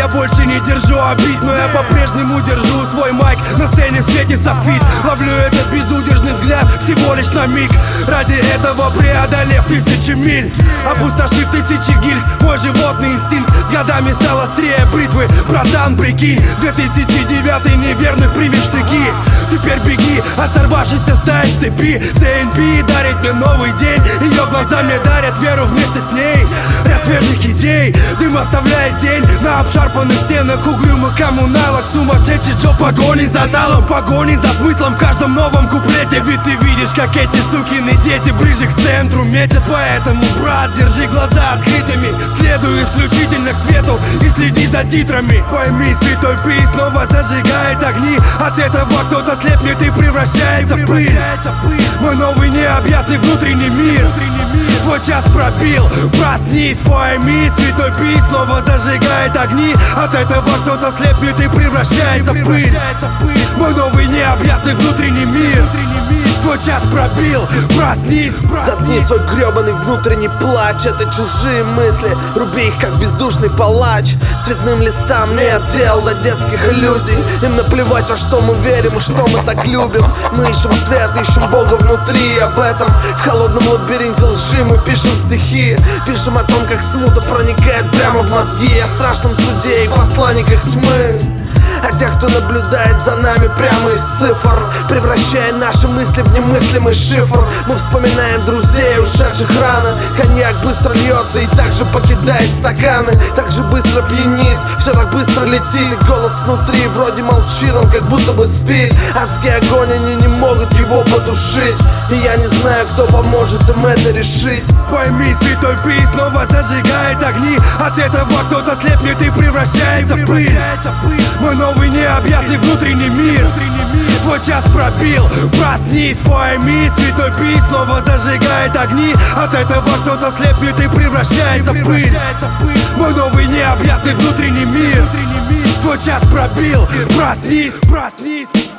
я больше не держу обид, но я по-прежнему держу свой майк на сцене в свете софит. Ловлю этот безудержный взгляд всего лишь на миг, ради этого преодолев тысячи миль, опустошив тысячи гильз. Мой животный инстинкт с годами стал острее бритвы. Братан, прикинь, 2009 неверных примешь штыки. Теперь беги от сорвавшейся стаи с цепи. СНП дарит мне новый день, ее глаза мне дарят веру вместе с ней. Ряд свежих идей, дым оставляет тень на обшарпанных стенах угрюмых коммуналок. Сумасшедший Джо в погоне за налом, в погоне за смыслом в каждом новом куплете. Ведь ты видишь, как эти сукины дети ближе к центру метят. Поэтому, брат, держи глаза открытыми, следуй исключительно к свету и следи за титрами. Пойми, святой Пи снова зажигает огни. От этого кто-то слепнет и превращается в пыль. Мой новый необъятный внутренний мир. Твой час пробил, проснись, пойми, святой Пи снова зажигает огни. От этого кто-то слепнет и превращается в пыль. Мой новый необъятный внутренний мир. Твой час пробил, проснись. Заткни свой гребаный внутренний плач. Это чужие мысли, руби их как бездушный палач. Цветным листам нет дел до детских иллюзий. Им наплевать, во что мы верим и что мы так любим. Мы ищем свет, ищем Бога внутри. Об этом в холодном лабиринте лжи мы пишем стихи. Пишем о том, как смута проникает прямо в мозги. О страшном суде и посланниках тьмы, о тех, кто наблюдает за нами прямо из цифр, превращая наши мысли в немыслимый шифр. Мы вспоминаем друзей, ушедших рано. Коньяк быстро льется и также покидает стаканы. Так же быстро пьянит, все так быстро летит. И голос внутри вроде молчит, он как будто бы спит. Адский огонь, они не могут его потушить. И я не знаю, кто поможет им это решить. Пойми, святой Пи снова зажигает огни. От этого кто-то слепнет и превращается в пыль. Мой новый необъятный внутренний мир. Твой час пробил, проснись, пойми, святой Пи снова зажигает огни. От этого кто-то слепнет и превращается в пыль. Мой новый необъятный внутренний мир. Твой час пробил, проснись.